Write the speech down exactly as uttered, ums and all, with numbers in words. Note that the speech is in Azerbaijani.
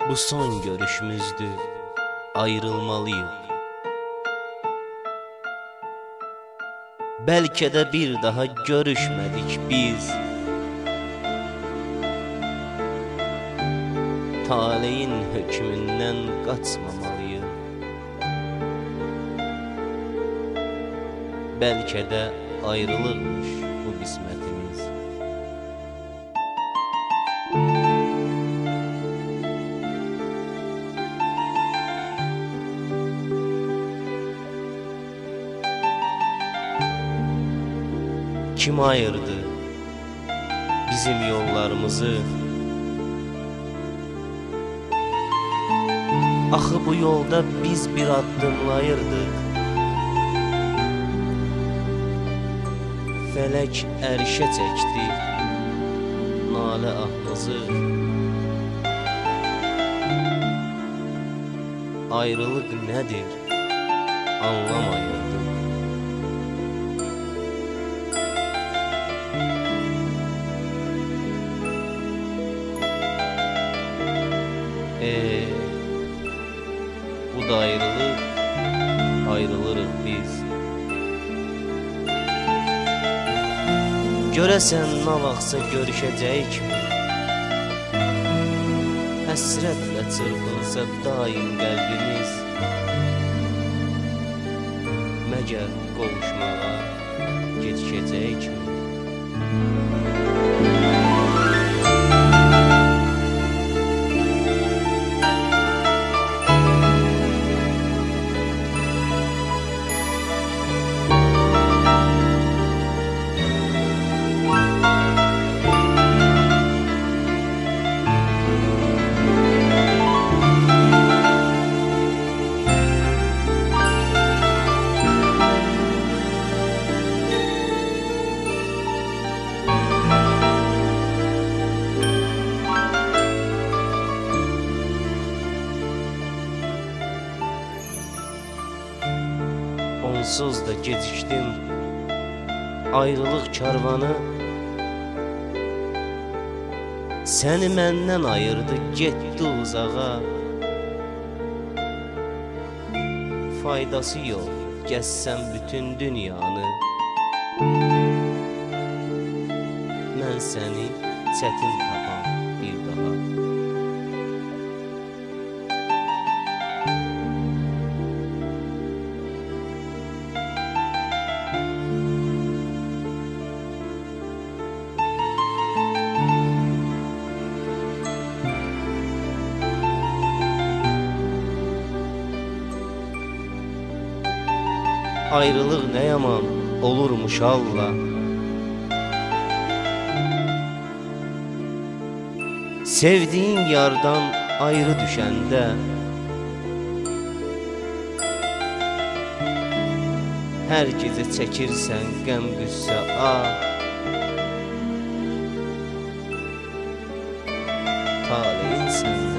Bu son görüşümüzdü, ayrılmalıyıq. Bəlkə də bir daha görüşmədik biz. Taleyin hökmündən qaçmamalıyıq. Bəlkə də ayrılırmış bu qismətimiz. Kim ayırdı bizim yollarımızı? Axı bu yolda biz bir addımlayırdıq. Fələk ərşə çəkdi nalə ahımızı. Ayrılıq nədir anlamayırdım. Eee bu da ayrılıq, ayrılırıq biz. Görəsən nə vaxtsa görüşəcəyikmi? Həsrətlə çırpınsa daim qəlbimiz. Məgər qovuşmağa gecikəcəyikmi? Onsuz da gecikdim ayrılıq karvanı. Səni məndən ayırdı, getdi uzağa. Faydası yox, gəzsəm bütün dünyanı. Mən səni çətin tapam bir daha. Ayrılıq nə yaman olurmuş Allah. Sevdiğin yardan ayrı düşəndə hər gecə çəkirsən qəm qüssə ah. Taleyin səndə